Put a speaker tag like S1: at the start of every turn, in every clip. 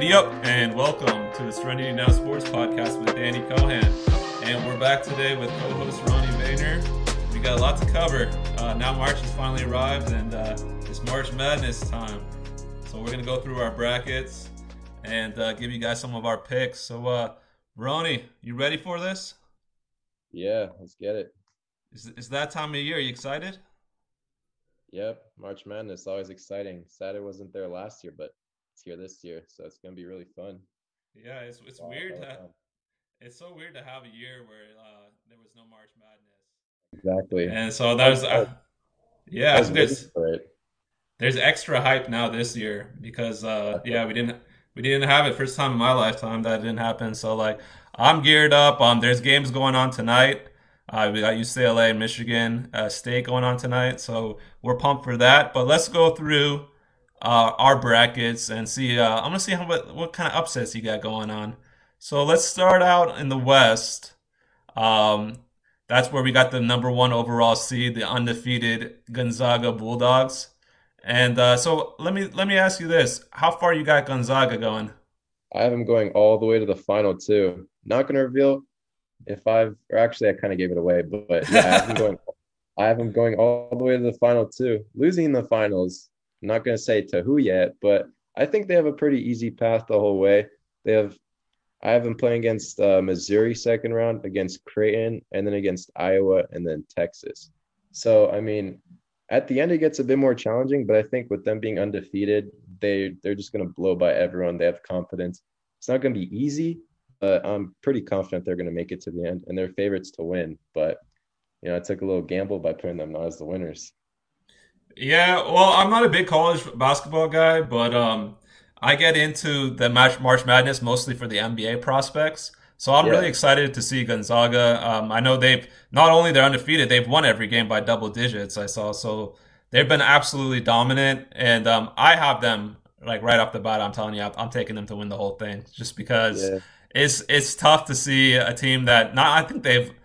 S1: Giddy up and welcome to the Serenity Now Sports Podcast with Danny Cohan. And we're back today with co-host Ronnie Vayner. We got a lot to cover. Now March has finally arrived and it's March Madness time. So we're going to go through our brackets and give you guys some of our picks. So Ronnie, you ready for this?
S2: Yeah, let's get it.
S1: Is that time of year? Are you excited?
S2: Yep, March Madness, always exciting. Sad it wasn't there last year, but it's here this year, so it's gonna be really fun.
S1: Yeah, it's
S2: All,
S1: weird.
S2: all the time.
S1: It's so weird to have a year where there was no March Madness.
S2: Exactly.
S1: And so
S2: I
S1: there's,
S2: was, I was,
S1: yeah,
S2: I
S1: I
S2: was
S1: think
S2: waiting
S1: there's
S2: for it.
S1: there's extra hype now this year because
S2: Definitely.
S1: yeah, we didn't have it first time in my lifetime that didn't happen. So like I'm geared up. There's games going on tonight. We got UCLA and Michigan State going on tonight, so we're pumped for that. But let's go through our brackets and see. I'm gonna see what kind of upsets you got going on. So let's start out in the West. Um, that's where we got the number one overall seed, the undefeated Gonzaga Bulldogs. And so let me ask you this: how far you got Gonzaga going?
S2: I have him going all the way to the final too. Not gonna reveal if or actually I kind of gave it away, but yeah, I have him going all the way to the final too. Losing the finals, I'm not gonna say to who yet, but I think they have a pretty easy path the whole way. They have I have them playing against Missouri second round, against Creighton, and then against Iowa, and then Texas. So I mean, at the end it gets a bit more challenging, but I think with them being undefeated, they're just gonna blow by everyone. They have confidence. It's not gonna be easy, but I'm pretty confident they're gonna make it to the end, and they're favorites to win. But I took a little gamble by putting them not as the winners.
S1: Yeah, well, I'm not a big college basketball guy, but I get into the March Madness mostly for the NBA prospects. So I'm really
S2: Yeah,
S1: excited to see Gonzaga. I know they've not only they're undefeated, they've won every game by double digits. I saw, so they've been absolutely dominant, and I have them like right off the bat. I'm telling you, I'm taking them to win the whole thing, just because
S2: yeah,
S1: it's tough to see a team that not. I think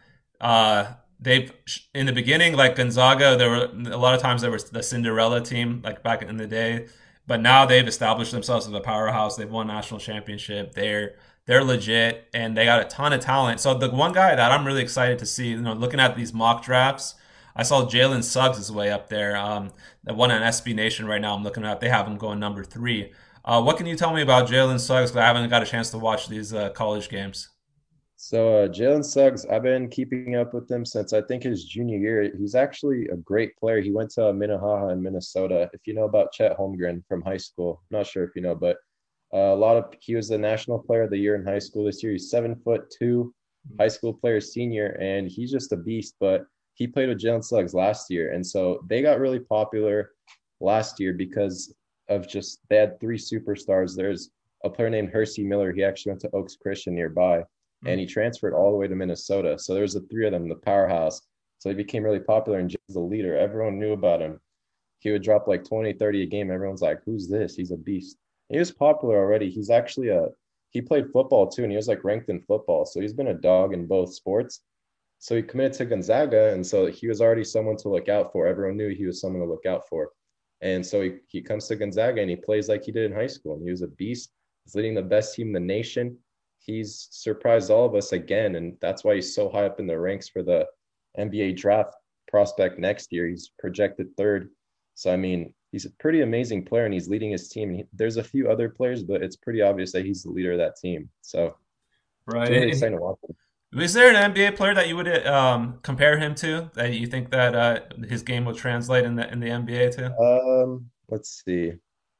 S1: they've in the beginning, like Gonzaga, there were a lot of times there was the Cinderella team like back in the day, but now they've established themselves as a powerhouse. They've won national championship. They're legit and they got a ton of talent. So the one guy that I'm really excited to see, looking at these mock drafts, I saw Jalen Suggs is way up there. The one on SB Nation right now, I'm looking at. They have him going number three. What can you tell me about Jalen Suggs? 'Cause I haven't got a chance to watch these college games.
S2: So Jalen Suggs, I've been keeping up with him since I think his junior year. He's actually a great player. He went to Minnehaha in Minnesota. If you know about Chet Holmgren from high school, I'm not sure if you know, but he was the national player of the year in high school this year. He's 7'2", high school player senior, and he's just a beast. But he played with Jalen Suggs last year, and so they got really popular last year because of just they had three superstars. There's a player named Hersey Miller. He actually went to Oaks Christian nearby and he transferred all the way to Minnesota. So there's the three of them, the powerhouse. So he became really popular and just the leader. Everyone knew about him. He would drop like 20, 30 a game. Everyone's like, who's this? He's a beast. He was popular already. He played football too, and he was like ranked in football. So he's been a dog in both sports. So he committed to Gonzaga, and so he was already someone to look out for. Everyone knew he was someone to look out for. And so he comes to Gonzaga and he plays like he did in high school. And he was a beast. He's leading the best team in the nation. He's surprised all of us again, and that's why he's so high up in the ranks for the NBA draft prospect next year. He's projected third. So I mean, he's a pretty amazing player, and he's leading his team. There's a few other players, but it's pretty obvious that he's the leader of that team. So it's
S1: Right.
S2: really exciting to watch him.
S1: Is there an NBA player that you would compare him to that you think that his game will translate in the NBA to?
S2: Let's see.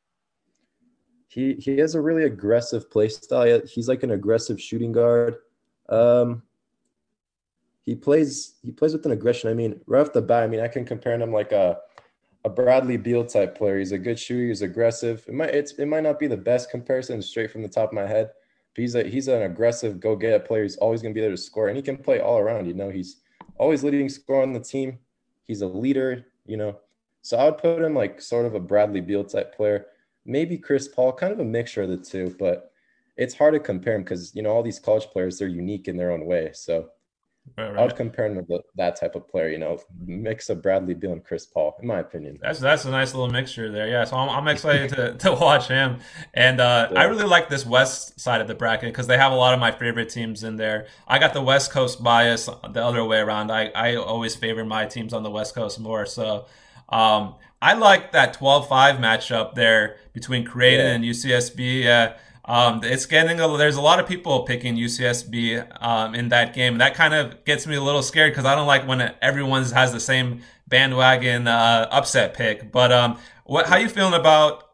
S2: He has a really aggressive play style. He's like an aggressive shooting guard. Um, he plays with an aggression. I mean, right off the bat, I mean, I can compare him like a Bradley Beal type player. He's a good shooter. He's aggressive. It might not be the best comparison straight from the top of my head, but he's an aggressive go get it player. He's always going to be there to score, and he can play all around. He's always leading score on the team. He's a leader. So I would put him like sort of a Bradley Beal type player, maybe Chris Paul, kind of a mixture of the two. But it's hard to compare him because all these college players they're unique in their own way. So
S1: Right,
S2: I would
S1: right.
S2: compare him to that type of player, mix of Bradley Beal and Chris Paul, in my opinion.
S1: That's a nice little mixture there. Yeah, so I'm excited to watch him, and I
S2: Yeah.
S1: really like this West side of the bracket because they have a lot of my favorite teams in there. I got the West Coast bias the other way around. I always favor my teams on the West Coast more. So I like that 12-5 matchup there between Creighton
S2: Yeah.
S1: and UCSB. Yeah. It's getting there's a lot of people picking UCSB in that game. That kind of gets me a little scared because I don't like when everyone has the same bandwagon upset pick. But how you feeling about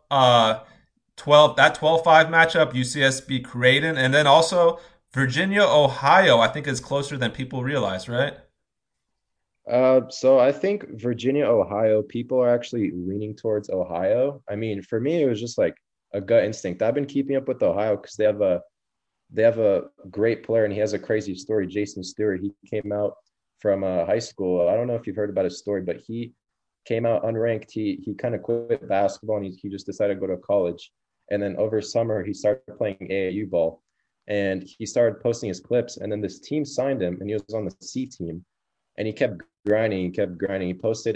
S1: 12-5 matchup UCSB Creighton, and then also Virginia Ohio? I think is closer than people realize, right?
S2: So I think Virginia, Ohio, people are actually leaning towards Ohio. I mean, for me, it was just like a gut instinct. I've been keeping up with Ohio because they have a great player and he has a crazy story. Jason Stewart. He came out from high school. I don't know if you've heard about his story, but he came out unranked. He kind of quit basketball and he just decided to go to college. And then over summer he started playing AAU ball, and he started posting his clips. And then this team signed him, and he was on the C team, and he kept grinding. He kept grinding. He posted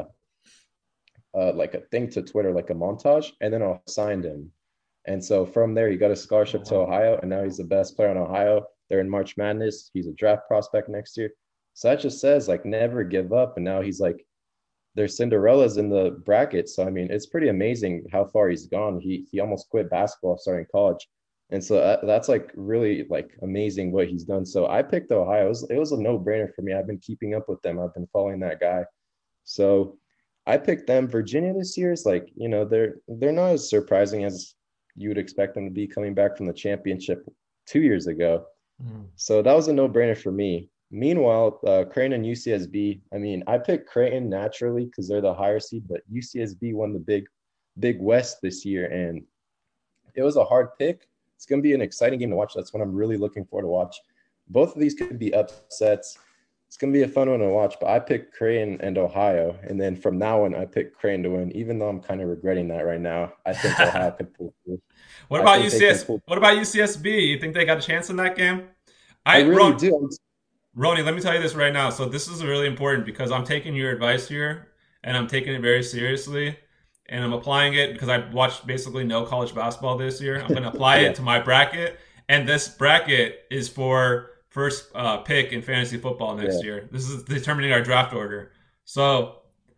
S2: a like a thing to Twitter, like a montage, and then I signed him. And so from there, he got a
S1: Oh,
S2: scholarship to
S1: wow.
S2: Ohio, and now he's the best player in Ohio. They're in March Madness. He's a draft prospect next year. So that just says like never give up. And now he's like there's Cinderellas in the bracket. So I mean, it's pretty amazing how far he's gone. He almost quit basketball starting college, and so that's like really like amazing what he's done. So I picked Ohio. It was a no brainer for me. I've been keeping up with them. I've been following that guy. So I picked them. Virginia this year is like they're not as surprising as you would expect them to be coming back from the championship 2 years ago.
S1: Mm.
S2: So that was a no-brainer for me. Meanwhile, Creighton and UCSB, I mean, I picked Creighton naturally because they're the higher seed, but UCSB won the Big West this year, and it was a hard pick. It's going to be an exciting game to watch. That's what I'm really looking forward to watch. Both of these could be upsets. It's going to be a fun one to watch, but I picked Creighton and Ohio, and then from now on, I picked Creighton to win. Even though I'm kind of regretting that right now, I think Ohio could pull through.
S1: What
S2: I
S1: about
S2: think they can
S1: UCS?
S2: pull.
S1: What about UCSB? You think they got a chance in that game?
S2: I
S1: I
S2: really
S1: Ron,
S2: do.
S1: Roni, let me tell you this right now. So this is really important because I'm taking your advice here and I'm taking it very seriously and I'm applying it because I watched basically no college basketball this year. I'm going to apply
S2: Yeah,
S1: it to my bracket, and this bracket is for first pick in fantasy football
S2: yeah.
S1: next year. This is determining our draft order. So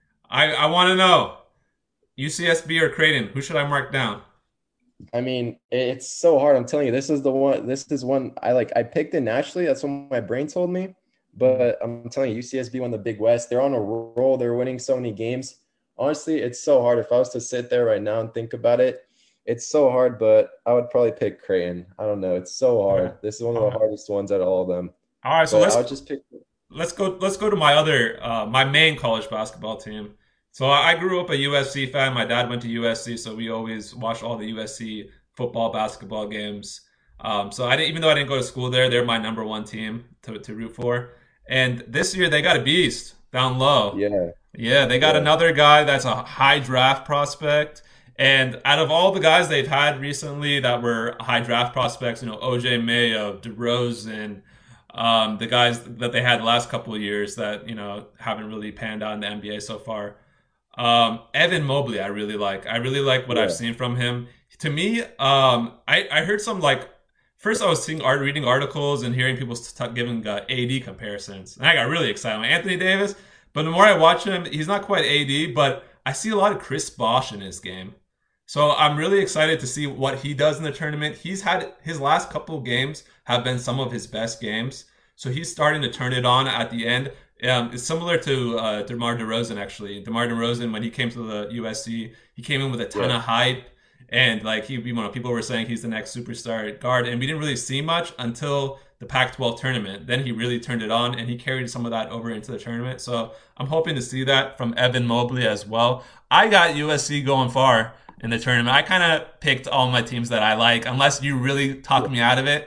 S1: I want to know UCSB or Creighton. Who should I mark down?
S2: I mean, it's so hard. I'm telling you, this is the one. This is one I like. I picked it naturally. That's what my brain told me.
S1: Mm.
S2: But I'm telling you, UCSB won the Big West. They're on a roll. They're winning so many games. Honestly, it's so hard. If I was to sit there right now and think about it, it's so hard. But I would probably pick Creighton. I don't know. It's so
S1: Okay.
S2: hard. This is one of
S1: All
S2: the
S1: right.
S2: hardest ones out of all of them.
S1: All right. So
S2: But I would just pick.
S1: let's go to my other my main college basketball team. So I grew up a USC fan. My dad went to USC, so we always watched all the USC football basketball games. So I didn't, even though I didn't go to school there, they're my number one team to root for. And this year they got a beast down low.
S2: Yeah,
S1: Yeah, they got
S2: yeah,
S1: another guy that's a high draft prospect. And out of all the guys they've had recently that were high draft prospects, OJ Mayo, DeRozan, the guys that they had the last couple of years that haven't really panned out in the NBA so far. Evan Mobley, I really like. I really like what I've
S2: yeah.
S1: seen from him. To me, I heard some like first I was reading articles and hearing people giving AD comparisons, and I got really excited. Like Anthony Davis, but the more I watch him, he's not quite AD, but I see a lot of Chris Bosh in his game. So I'm really excited to see what he does in the tournament. He's had his last couple of games have been some of his best games. So he's starting to turn it on at the end. It's similar to DeMar DeRozan actually. DeMar DeRozan when he came to the USC, he came in with a ton
S2: Yeah.
S1: of hype, and like people were saying he's the next superstar guard, and we didn't really see much until the Pac-12 tournament. Then he really turned it on, and he carried some of that over into the tournament. So I'm hoping to see that from Evan Mobley as well. I got USC going far in the tournament. I kind of picked all my teams that I like, unless you really talk me out of it.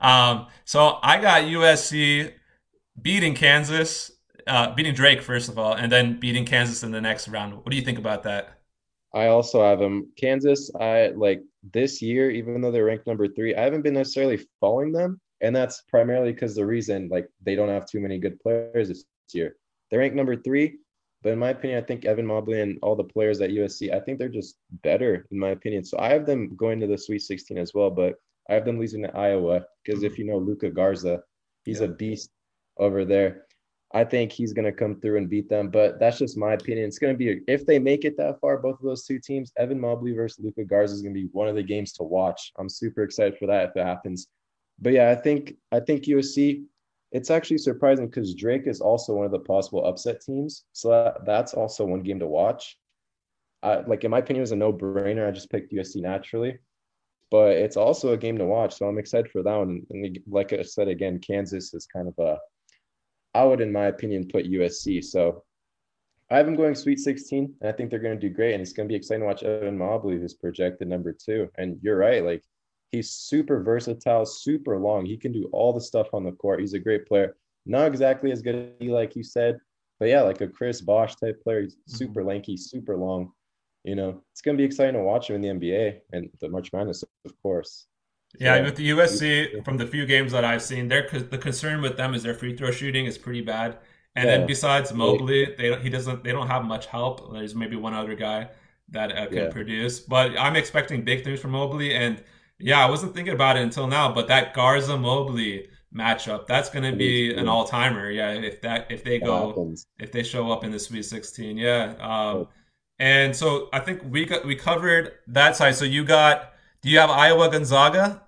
S1: So I got USC beating Kansas, beating Drake first of all, and then beating Kansas in the next round. What do you think about that?
S2: I also have them. Kansas, I like this year, even though they're ranked number 3, I haven't been necessarily following them. And that's primarily because the reason like they don't have too many good players this year. They're ranked number 3, but in my opinion, I think Evan Mobley and all the players at USC, I think they're just better in my opinion. So I have them going to the Sweet 16 as well, but I have them losing to Iowa because if
S1: Mhm.
S2: you know Luca Garza, he's a
S1: Yeah.
S2: beast over there. I think he's going to come through and beat them, but that's just my opinion. It's going to be if they make it that far, both of those two teams, Evan Mobley versus Luca Garza is going to be one of the games to watch. I'm super excited for that if it happens. But yeah, I think USC. It's actually surprising because Drake is also one of the possible upset teams, so that's also one game to watch. Like in my opinion, it was a no-brainer. I just picked USC naturally, but it's also a game to watch, so I'm excited for that one. And like I said again, Kansas is kind of a I would, in my opinion, put USC. So I have them going Sweet 16, and I think they're going to do great. And it's going to be exciting to watch Evan Mobley, who's projected number 2. And you're right, like he's super versatile, super long. He can do all the stuff on the court. He's a great player. Not exactly as good as he, like you said, but yeah, like a Chris Bosh type player. He's
S1: Mhm.
S2: super lanky, super long. It's going to be exciting to watch him in the NBA and the March Madness, of course. So
S1: Yeah,
S2: yeah,
S1: with the
S2: Sweet
S1: USC,
S2: 16.
S1: from the few games that I've seen, the concern with them is their free throw shooting is pretty bad. And then
S2: Yeah,
S1: besides
S2: they,
S1: Mobley, they don't have much help. There's maybe one other guy that can
S2: yeah,
S1: produce, but I'm expecting big things from Mobley. And yeah, I wasn't thinking about it until now, but that Garza Mobley matchup, that's going to
S2: in the
S1: be an
S2: experience
S1: all timer. Yeah,
S2: that happens.
S1: if they show up in the Sweet 16, yeah.
S2: Oh,
S1: And so I think we covered that side. So you got, do you have Iowa Gonzaga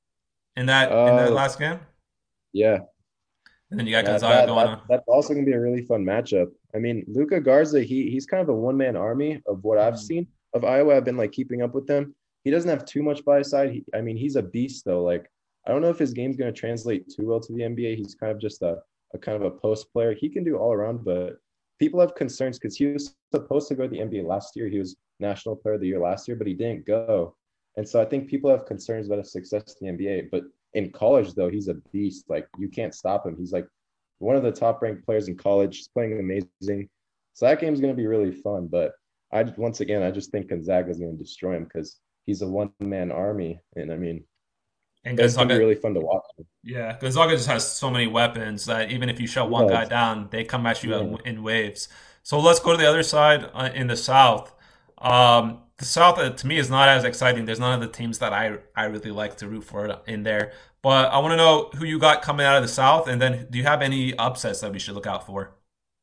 S1: in that
S2: Uh,
S1: last game?
S2: yeah,
S1: And then you got
S2: that
S1: Gonzaga
S2: that
S1: going
S2: that
S1: on.
S2: that's also gonna be a really fun matchup. I mean, Luca Garza, he's kind of a one man army of what I've
S1: Mhm.
S2: seen of Iowa. I've been like keeping up with them. He doesn't have too much by his side. I mean, he's a beast though. Like, I don't know if his game's gonna translate too well to the NBA. He's kind of just a kind of a post player. He can do all around, but people have concerns because he was supposed to go to the NBA last year. He was National Player of the Year last year, but he didn't go. And so I think people have concerns about his success in the NBA. But in college, though, he's a beast. Like you can't stop him. He's like one of the top ranked players in college. He's playing amazing. So that game's going to be really fun. But once again, I just think Gonzaga is going to destroy him because he's a one man army. And I mean,
S1: And
S2: but it's going to be
S1: Gonzaga,
S2: really fun to watch.
S1: yeah, Gonzaga just has so many weapons that even if you shut one
S2: Yeah,
S1: guy down, they come at you
S2: yeah.
S1: in waves. So let's go to the other side in the South. The South, to me, is not as exciting. There's none of the teams that I really like to root for in there. But I want to know who you got coming out of the South, and then do you have any upsets that we should look out for?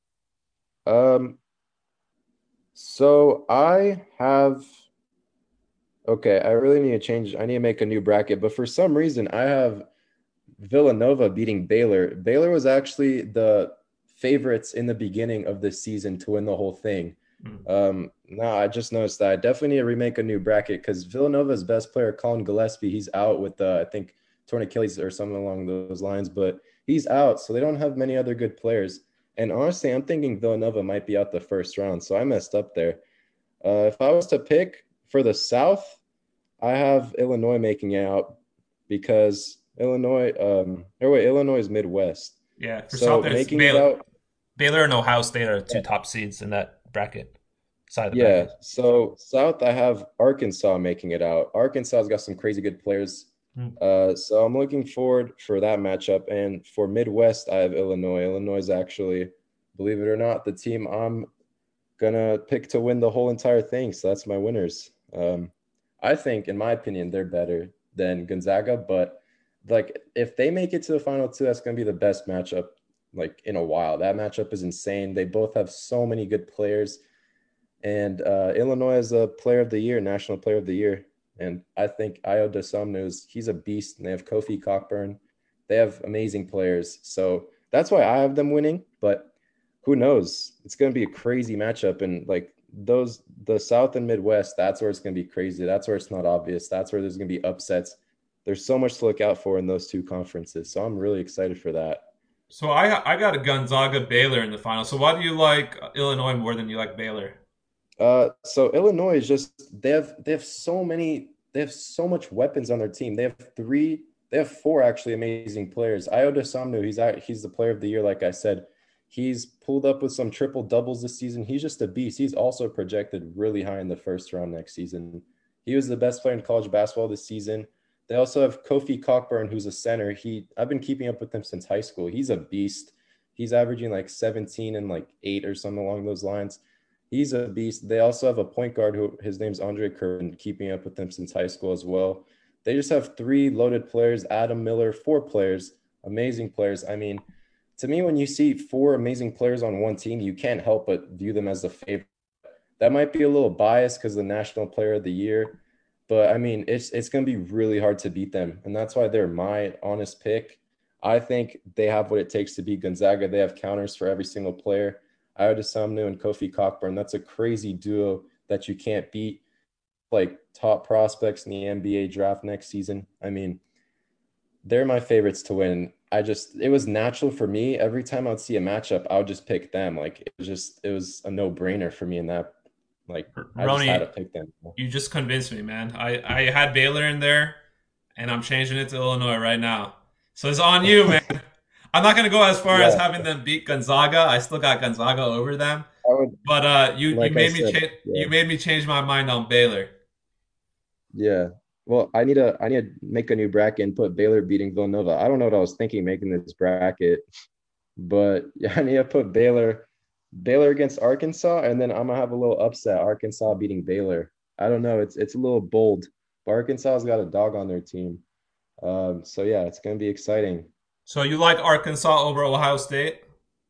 S2: Um, so I have okay, I really need to change. I need to make a new bracket, but for some reason I have Villanova beating Baylor. Baylor was actually the favorites in the beginning of the season to win the whole thing.
S1: Mm.
S2: No, I just noticed that I definitely need to remake a new bracket because Villanova's best player, Colin Gillespie, he's out with I think torn Achilles or something along those lines, but he's out, so they don't have many other good players. And honestly, I'm thinking Villanova might be out the first round, so I messed up there. If I was to pick for the South, I have Illinois making it out because Illinois is Midwest.
S1: Yeah, for
S2: So
S1: South, it's
S2: making it out,
S1: Baylor and Ohio State are the two top seeds in that bracket, side of the
S2: yeah.
S1: bracket.
S2: So South, I have Arkansas making it out. Arkansas's got some crazy good players.
S1: Mm.
S2: So I'm looking forward for that matchup. And for Midwest, I have Illinois. Illinois is actually, believe it or not, the team I'm gonna pick to win the whole entire thing. So that's my winners. I think, in my opinion, they're better than Gonzaga, but like if they make it to the final two, that's gonna be the best matchup like in a while. That matchup is insane. They both have so many good players, and Illinois is a Player of the Year, National Player of the Year, and I think Io DeSumno he's a beast. And they have Kofi Cockburn. They have amazing players, so that's why I have them winning. But who knows? It's going to be a crazy matchup. And like the South and Midwest, that's where it's going to be crazy. That's where it's not obvious. That's where there's going to be upsets. There's so much to look out for in those two conferences. So I'm really excited for that.
S1: So I got a Gonzaga Baylor in the final. So why do you like Illinois more than you like Baylor?
S2: So Illinois is just they have so much weapons on their team. They have four actually amazing players. Iota Samnu, he's the player of the year, like I said. He's pulled up with some triple doubles this season. He's just a beast. He's also projected really high in the first round next season. He was the best player in college basketball this season. They also have Kofi Cockburn, who's a center. I've been keeping up with him since high school. He's a beast. He's averaging like 17 and like 8 or something along those lines. He's a beast. They also have a point guard who his name's Andre Kerr, keeping up with them since high school as well. They just have three loaded players, Adam Miller, four players, amazing players. I mean, to me, when you see four amazing players on one team, you can't help but view them as the favorite. That might be a little biased because the National Player of the Year, but I mean, it's going to be really hard to beat them, and that's why they're my honest pick. I think they have what it takes to beat Gonzaga. They have counters for every single player. Ayo Dosunmu and Kofi Cockburn. That's a crazy duo that you can't beat. Like top prospects in the NBA draft next season. I mean, they're my favorites to win. It was natural for me. Every time I would see a matchup, I would just pick them. Like it was a no-brainer for me in that. Like I just had to
S1: Roni,
S2: pick them.
S1: you just convinced me, man. I had Baylor in there, and I'm changing it to Illinois right now. So it's on you, man. I'm not gonna go as far as
S2: Yeah,
S1: having them beat Gonzaga. I still got Gonzaga over them,
S2: I would,
S1: but you
S2: like I
S1: made me
S2: said,
S1: change
S2: yeah,
S1: you made me change my mind on Baylor.
S2: yeah. Well, I need to make a new bracket and put Baylor beating Villanova. I don't know what I was thinking making this bracket, but yeah, I need to put Baylor against Arkansas, and then I'm gonna have a little upset. Arkansas beating Baylor. I don't know. It's a little bold, but Arkansas's got a dog on their team. So yeah, it's gonna be exciting.
S1: So you like Arkansas over Ohio State?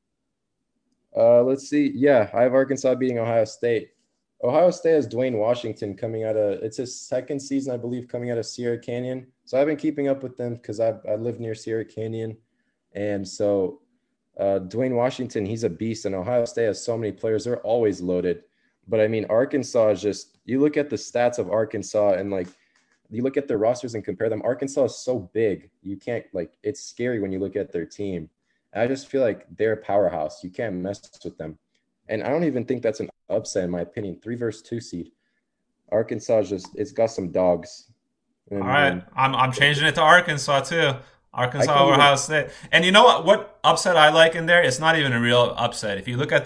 S2: Let's see. Yeah, I have Arkansas beating Ohio State. Ohio State has Dwayne Washington coming out of it's his second season, I believe, coming out of Sierra Canyon. So I've been keeping up with them because I live near Sierra Canyon, and so Dwayne Washington, he's a beast, and Ohio State has so many players. They're always loaded. But I mean, Arkansas is just you look at the stats of Arkansas and like you look at their rosters and compare them. Arkansas is so big. You can't like it's scary when you look at their team. I just feel like they're a powerhouse. You can't mess with them. And I don't even think that's an upset in my opinion. 3 versus 2 seed. Arkansas is just it's got some dogs.
S1: All
S2: And
S1: right, I'm changing it to Arkansas too.
S2: I
S1: Arkansas
S2: can't
S1: over
S2: even
S1: Ohio State. And you know what? What upset I like in there? It's not even a real upset. If you look at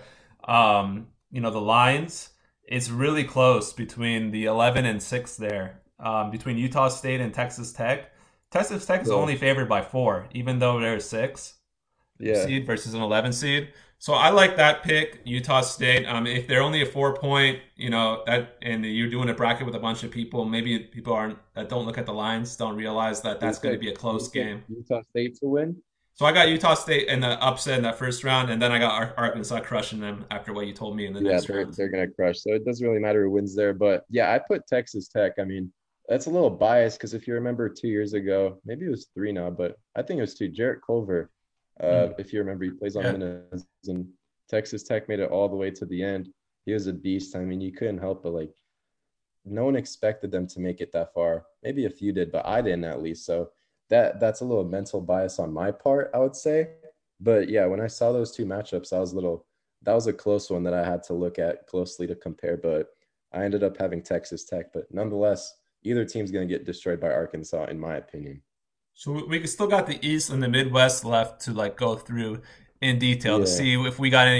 S1: the lines, it's really close between the 11 and 6 there, between Utah State and Texas Tech. Texas Tech is
S2: yeah.
S1: only favored by 4, even though they're 6
S2: Yeah.
S1: seed versus an 11 seed. So I like that pick, Utah State. If they're only a 4 point, that, and you're doing a bracket with a bunch of people, maybe people aren't that don't look at the lines, don't realize that
S2: You
S1: that's going to
S2: pick
S1: be a
S2: you
S1: close
S2: pick
S1: game.
S2: Utah State to win.
S1: So I got Utah State in the upset in that first round, and then I got Arkansas crushing them after what you told me in the
S2: Yeah,
S1: next
S2: they're
S1: round.
S2: they're gonna crush. So it doesn't really matter who wins there. But yeah, I put Texas Tech. I mean, that's a little biased because if you remember 2 years ago, maybe it was three now, but I think it was two. Jarrett Culver,
S1: Mm,
S2: if you remember, he plays on
S1: yeah.
S2: Minnesota, and Texas Tech made it all the way to the end. He was a beast. I mean, you couldn't help but like no one expected them to make it that far. Maybe a few did, but I didn't at least. So that's a little mental bias on my part, I would say. But yeah, when I saw those two matchups, I was a little that was a close one that I had to look at closely to compare. But I ended up having Texas Tech. But nonetheless, either team's gonna get destroyed by Arkansas, in my opinion.
S1: So we still got the East and the Midwest left to like go through in detail to
S2: Yeah.
S1: see if we got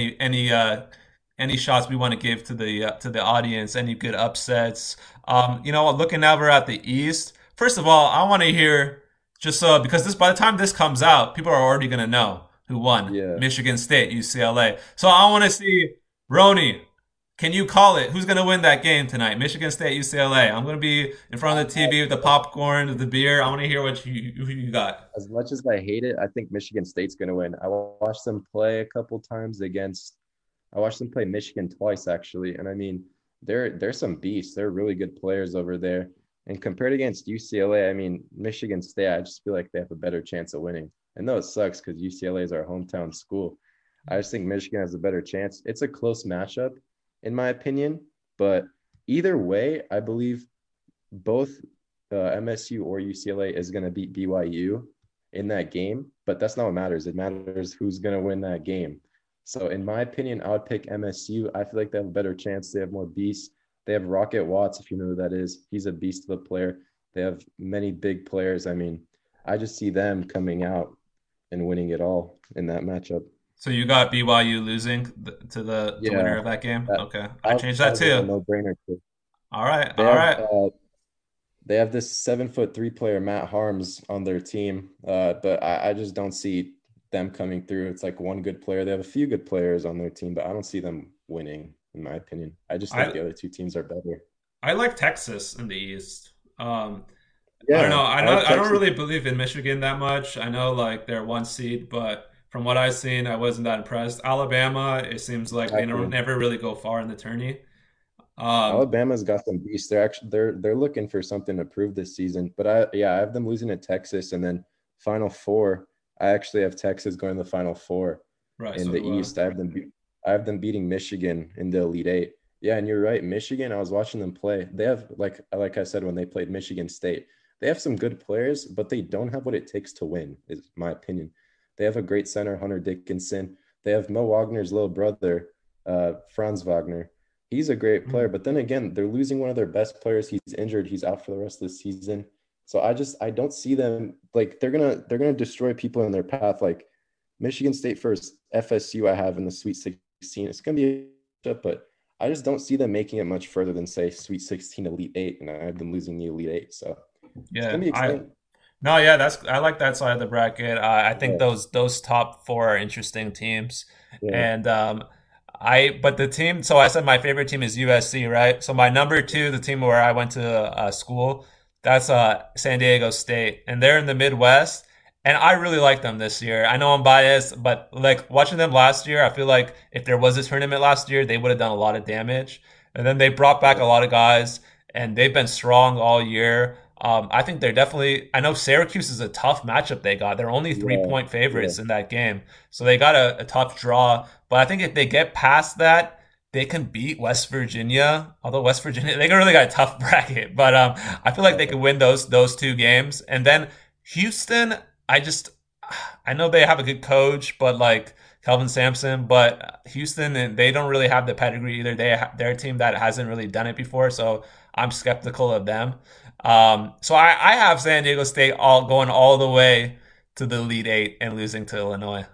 S1: any shots we want to give to the audience, any good upsets. Looking over at the East, first of all, I want to hear just because this by the time this comes out, people are already gonna know who won:
S2: Yeah.
S1: Michigan State, UCLA. So I want to see Roni. Can you call it? Who's going to win that game tonight? Michigan State, UCLA. I'm going to be in front of the TV with the popcorn, the beer. I want to hear who you got.
S2: As much as I hate it, I think Michigan State's gonna win. I watched them play a couple times against I watched them play Michigan twice actually, and I mean they're some beasts. They're really good players over there. And compared against UCLA, I mean Michigan State, I just feel like they have a better chance of winning. I know it sucks because UCLA is our hometown school. I just think Michigan has a better chance. It's a close matchup, in my opinion, but either way, I believe both MSU or UCLA is going to beat BYU in that game, but that's not what matters. It matters who's going to win that game. So, in my opinion, I would pick MSU. I feel like they have a better chance. They have more beasts. They have Rocket Watts, if you know who that is. He's a beast of a player. They have many big players. I mean, I just see them coming out and winning it all in that matchup.
S1: So you got BYU losing to the
S2: Yeah,
S1: winner of that game.
S2: that
S1: Okay, I
S2: that,
S1: changed
S2: that
S1: that
S2: was a
S1: too.
S2: no brainer.
S1: All right,
S2: They
S1: all
S2: have
S1: right.
S2: They have this 7'3" player, Matt Harms, on their team, but I just don't see them coming through. It's like one good player. They have a few good players on their team, but I don't see them winning, in my opinion. I just think
S1: I
S2: the other two teams are better.
S1: I like Texas in the East. I don't know.
S2: Yeah, I have
S1: I don't
S2: Texas.
S1: really believe in Michigan that much. I know like they're one seed, but from what I've seen, I wasn't that impressed. Alabama, it seems like they don't
S2: Exactly.
S1: never really go far in the tourney. Um,
S2: Alabama's got some beasts. They're looking for something to prove this season. But I have them losing to Texas, and then Final Four. I actually have Texas going to the Final Four
S1: right.
S2: in
S1: So
S2: the
S1: do I.
S2: East. I have them beating Michigan in the Elite Eight. Yeah, and you're right. Michigan, I was watching them play. They have like I said when they played Michigan State, they have some good players, but they don't have what it takes to win, is my opinion. They have a great center, Hunter Dickinson. They have Mo Wagner's little brother, Franz Wagner. He's a great player,
S1: Hmm.
S2: but then again, they're losing one of their best players. He's injured. He's out for the rest of the season. So I don't see them like they're gonna destroy people in their path. Like Michigan State first, FSU I have in the Sweet 16. It's gonna be a but I just don't see them making it much further than say Sweet 16, Elite Eight, and I have them losing the Elite Eight. So it's
S1: Yeah,
S2: gonna be
S1: I
S2: exciting.
S1: no, yeah, that's I like that side of the bracket. I think
S2: Yeah,
S1: those top four are interesting teams,
S2: yeah,
S1: and I but the team. So I said my favorite team is USC, right? So my number two, the team where I went to school, that's San Diego State, and they're in the Midwest, and I really like them this year. I know I'm biased, but like watching them last year, I feel like if there was a tournament last year, they would have done a lot of damage, and then they brought back
S2: yeah,
S1: a lot of guys, and they've been strong all year. I think they're definitely. I know Syracuse is a tough matchup they got. They're only three
S2: yeah,
S1: point
S2: yeah.
S1: favorites in that game, so they got a tough draw. But I think if they get past that, they can beat West Virginia. Although West Virginia, they really got a tough bracket. But I feel like they could win those two games. And then Houston, I just I know they have a good coach, but like Kelvin Sampson, but Houston they don't really have the pedigree either. They're a team that hasn't really done it before, so I'm skeptical of them. So I have San Diego State all going all the way to the Elite Eight and losing to Illinois.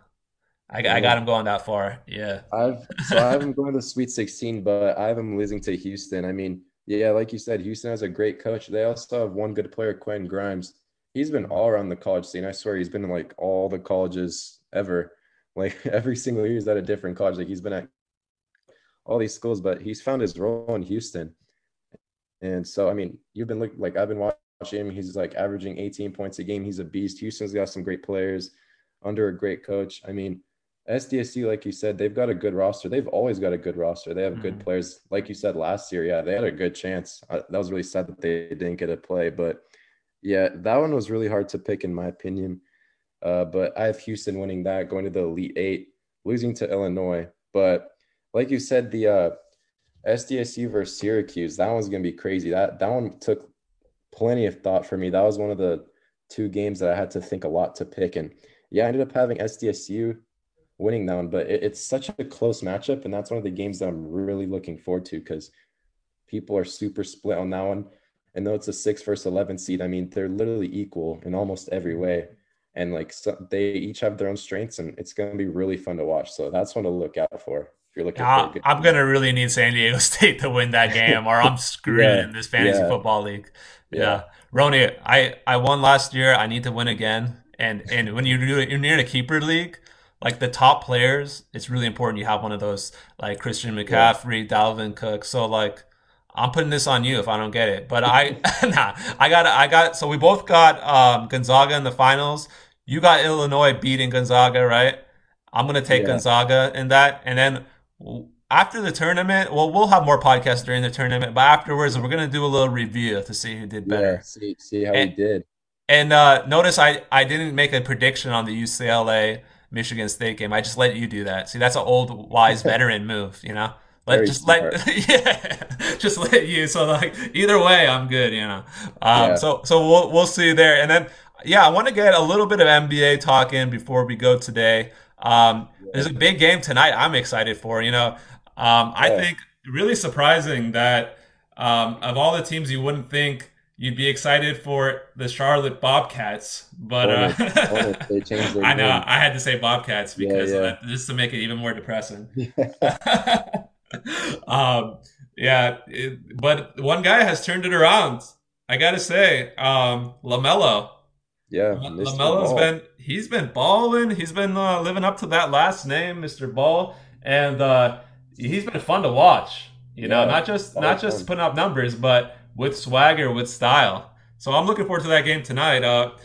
S1: I got
S2: Damn.
S1: him going that far. Yeah.
S2: I have them going to the Sweet 16, but I have them losing to Houston. I mean, yeah, like you said, Houston has a great coach. They also have one good player, Quentin Grimes. He's been all around the college scene. I swear he's been in like all the colleges ever. Like every single year he's at a different college. Like he's been at all these schools, but he's found his role in Houston. And so, I mean, you've been like I've been watching him. He's like averaging 18 points a game. He's a beast. Houston's got some great players under a great coach. I mean, SDSU, like you said, they've got a good roster. They've always got a good roster. They have good
S1: Mm.
S2: players. Like you said last year, yeah, they had a good chance. That was really sad that they didn't get a play, but yeah, that one was really hard to pick in my opinion. But I have Houston winning that, going to the Elite Eight, losing to Illinois. But like you said, the SDSU versus Syracuse, that one's gonna be crazy. That one took plenty of thought for me. That was one of the two games that I had to think a lot to pick. And yeah, I ended up having SDSU winning that one, but it's such a close matchup, and that's one of the games that I'm really looking forward to because people are super split on that one. And though it's a 6 versus 11 seed, I mean they're literally equal in almost every way, and like so they each have their own strengths, and it's going to be really fun to watch. So that's one to look out for if you're looking for a good
S1: I'm
S2: game.
S1: gonna really need San Diego State to win that game, or I'm screwed
S2: Yeah,
S1: in this fantasy
S2: yeah,
S1: football league.
S2: yeah,
S1: Yeah, Roni, I won last year. I need to win again. And when you're near a keeper league, like the top players, it's really important you have one of those like Christian
S2: yeah.
S1: McCaffrey, Dalvin Cook. So like I'm putting this on you if I don't get it. But nah, I got so we both got Gonzaga in the finals. You got Illinois beating Gonzaga, right? I'm gonna take
S2: Yeah,
S1: Gonzaga in that, and then after the tournament, well, we'll have more podcasts during the tournament, but afterwards, we're gonna do a little review to see who did
S2: yeah.
S1: better.
S2: See how we
S1: And
S2: did.
S1: notice I didn't make a prediction on the UCLA Michigan State game. I just let you do that. See, that's an old wise veteran move, you know.
S2: Very
S1: Let
S2: smart.
S1: yeah, just let you. So like either way, I'm good, you know.
S2: Yeah,
S1: So we'll see you there, and then yeah, I want to get a little bit of NBA talk in before we go today.
S2: yeah,
S1: There's a big game tonight. I'm excited for. You know, I
S2: yeah.
S1: think really surprising that of all the teams you wouldn't think you'd be excited for the Charlotte Bobcats, but
S2: Hornets, Hornets. They changed their
S1: I know
S2: name.
S1: I had to say Bobcats
S2: Yeah,
S1: because
S2: yeah,
S1: just to make it even more depressing.
S2: yeah.
S1: um, yeah, but one guy has turned it around. I gotta say, Lamelo.
S2: Yeah, Mr.
S1: Lamelo's
S2: Ball.
S1: been balling. He's been living up to that last name, Mr. Ball, and he's been fun to watch. You know,
S2: Yeah, a lot
S1: not
S2: of
S1: just
S2: fun.
S1: putting up numbers, but with swagger, with style. So I'm looking forward to that game tonight.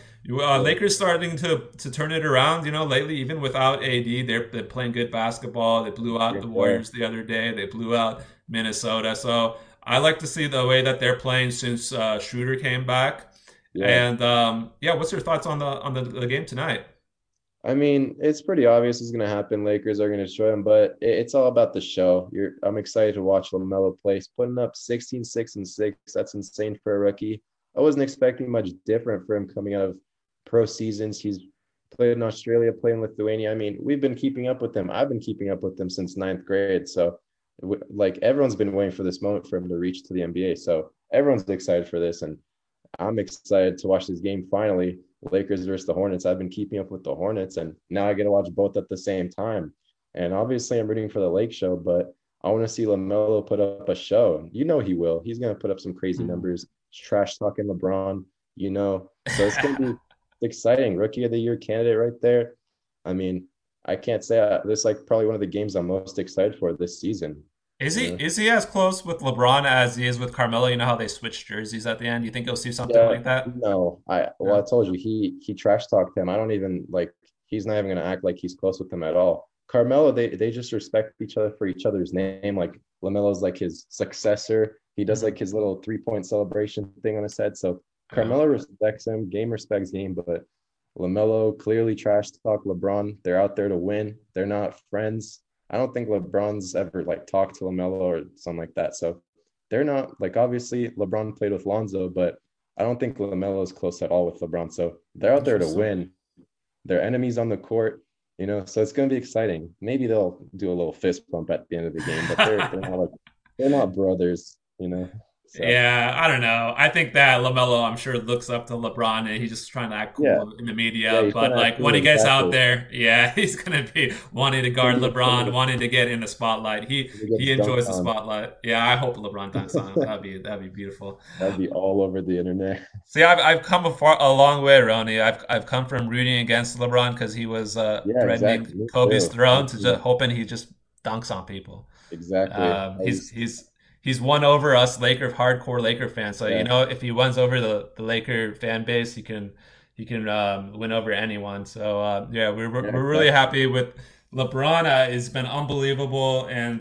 S2: Yeah,
S1: Lakers starting to turn it around. You know, lately even without AD, they're playing good basketball. They blew out the
S2: they are.
S1: Warriors the other day. They blew out Minnesota. So I like to see the way that they're playing since Schroeder came back.
S2: Yeah.
S1: And yeah, what's your thoughts on the game tonight?
S2: I mean, it's pretty obvious it's going to happen. Lakers are going to destroy them, but it's all about the show. I'm excited to watch LaMelo play. He's putting up 16, 6, and 6. That's insane for a rookie. I wasn't expecting much different for him coming out of pro seasons. He's played in Australia, played in Lithuania. I mean, we've been keeping up with him. I've been keeping up with him since ninth grade. So, like, everyone's been waiting for this moment for him to reach to the NBA. So, everyone's excited for this. And I'm excited to watch this game finally. Lakers versus the Hornets. I've been keeping up with the Hornets, and now I get to watch both at the same time. And obviously, I'm rooting for the Lake Show, but I want to see LaMelo put up a show. You know he will. He's going to put up some crazy numbers. Trash talking LeBron, you know. So it's going to be exciting. Rookie of the Year candidate right there. I mean, I can't say this is like probably one of the games I'm most excited for this season. You know.
S1: Is he as close with LeBron as he is with Carmelo? You know how they switch jerseys at the end. You think you'll see something
S2: Yeah,
S1: like that?
S2: no. I
S1: No.
S2: told you he trash talked him. I don't even like he's not even gonna act like he's close with him at all. Carmelo, they just respect each other for each other's name. Like LaMelo's like his successor. He does
S1: Mhm.
S2: like his little 3-point celebration thing on his head. So
S1: Yeah.
S2: Carmelo respects him. Game respects game, but LaMelo clearly trash talk LeBron. They're out there to win. They're not friends. I don't think LeBron's ever like talked to LaMelo or something like that. So they're not like obviously LeBron played with Lonzo, but I don't think LaMelo is close at all with LeBron. So they're out there to
S1: Interesting.
S2: win. They're enemies on the court, you know. So it's going to be exciting. Maybe they'll do a little fist bump at the end of the game, but they're not brothers, you know. So
S1: Yeah, I don't know. I think that LaMelo, I'm sure, looks up to LeBron and he's just trying to act
S2: yeah,
S1: cool in the
S2: yeah,
S1: media.
S2: he's trying
S1: But
S2: to act
S1: like when
S2: cool
S1: he gets out
S2: exactly.
S1: there, yeah, he's gonna be wanting to
S2: It's gonna
S1: guard
S2: be
S1: LeBron,
S2: intimidating
S1: wanting to get in the spotlight.
S2: when he
S1: He
S2: gets
S1: enjoys
S2: dunked
S1: the
S2: on.
S1: spotlight. Yeah, I hope LeBron dunks on him. That'd be beautiful.
S2: That'd be all over the internet.
S1: See, I've come a long way, Ronnie. I've come from rooting against LeBron because he was
S2: Yeah,
S1: threatening
S2: exactly. Me
S1: Kobe's
S2: too. Me
S1: throne to just
S2: too.
S1: hoping he just dunks on people.
S2: Exactly. I
S1: He's
S2: used,
S1: he's won over us hardcore Laker fans. So you
S2: yeah,
S1: know, if he wins over the Laker fan base, he can win over anyone. So yeah,
S2: yeah,
S1: we're really
S2: exactly.
S1: happy with LeBron. Has been unbelievable, and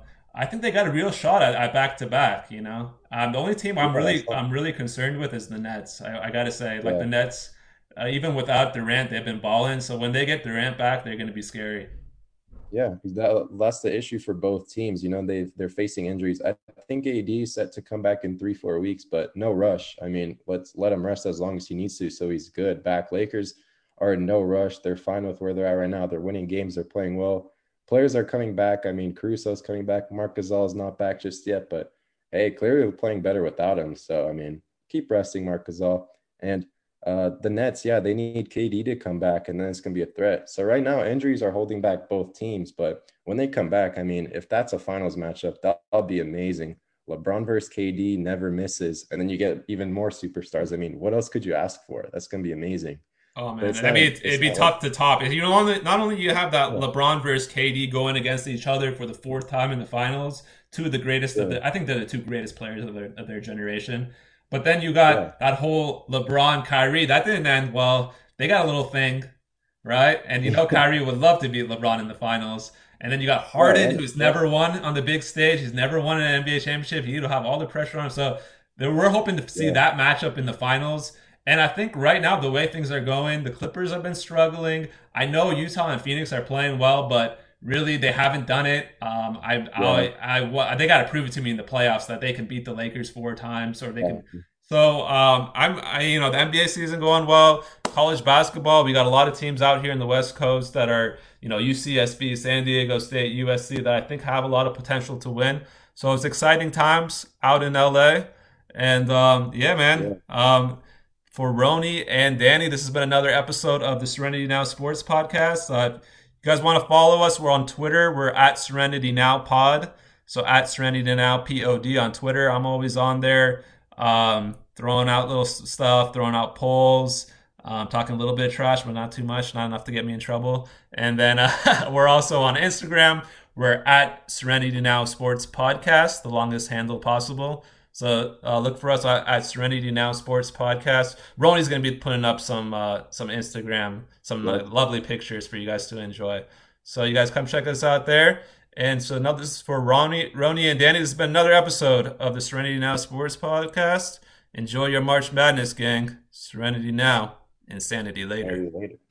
S1: I think they got a real shot at back to back. You know, the only team
S2: Yeah, I saw.
S1: I'm really concerned with is the Nets. I gotta say, like the
S2: Yeah.
S1: Nets. Even without Durant, they've been balling. So when they get Durant back, they're going to be scary.
S2: Yeah, that's the issue for both teams. You know, they're facing injuries. I think AD is set to come back in 3-4 weeks, but no rush. I mean, let's let him rest as long as he needs to, so he's good. Back Lakers are in no rush. They're fine with where they're at right now. They're winning games. They're playing well. Players are coming back. I mean, Caruso's coming back. Marc Gasol is not back just yet, but hey, clearly we're playing better without him. So I mean, keep resting Marc Gasol. And the Nets, yeah, they need KD to come back, and then it's going to be a threat. So right now, injuries are holding back both teams. But when they come back, I mean, if that's a finals matchup, that'll be amazing. LeBron versus KD never misses, and then you get even more superstars. I mean, what else could you ask for? That's going to be amazing.
S1: Oh
S2: But
S1: man,
S2: it's
S1: I
S2: not.
S1: mean, it'd
S2: It's
S1: be
S2: not like
S1: tough to top. You know, not only you have that
S2: yeah,
S1: LeBron versus KD going against each other for the fourth time in the finals, two of the greatest of
S2: yeah,
S1: the, I think they're the two greatest players of their generation. But then you
S2: yeah,
S1: got that whole LeBron Kyrie that didn't end well. They got a little thing, right? And you know, Kyrie would love to beat LeBron in the finals. And then you got
S2: yeah,
S1: Harden,
S2: and
S1: who's
S2: yeah,
S1: never won on the big stage. He's never won an NBA championship. He'd have all the pressure on him. So we're hoping to see
S2: yeah,
S1: that matchup in the finals. And I think right now, the way things are going, the Clippers have been struggling. I know Utah and Phoenix are playing well, but really they haven't done it.
S2: yeah,
S1: They got to prove it to me in the playoffs that they can beat the Lakers four times, or they can.
S2: exactly.
S1: So you know, the NBA season going well. College basketball, we got a lot of teams out here in the West Coast that are, you know, UCSB, San Diego State, USC that I think have a lot of potential to win. So it's exciting times out in LA. And yeah, man.
S2: Yeah,
S1: For Roni and Danny, this has been another episode of the Serenity Now Sports Podcast. If you guys want to follow us, we're on Twitter. We're at Serenity Now Pod. So at Serenity Now Pod on Twitter. I'm always on there. throwing out little stuff, throwing out polls, talking a little bit of trash, but not too much, not enough to get me in trouble. And then we're also on Instagram. We're at Serenity Now Sports Podcast, the longest handle possible. So look for us at Serenity Now Sports Podcast. Roni's going to be putting up some Instagram, some
S2: Yep.
S1: lovely pictures for you guys to enjoy. So you guys come check us out there. And so now this is for Roni and Danny. This has been another episode of the Serenity Now Sports Podcast. Enjoy your March Madness, gang. Serenity now, insanity later.
S2: Maybe later.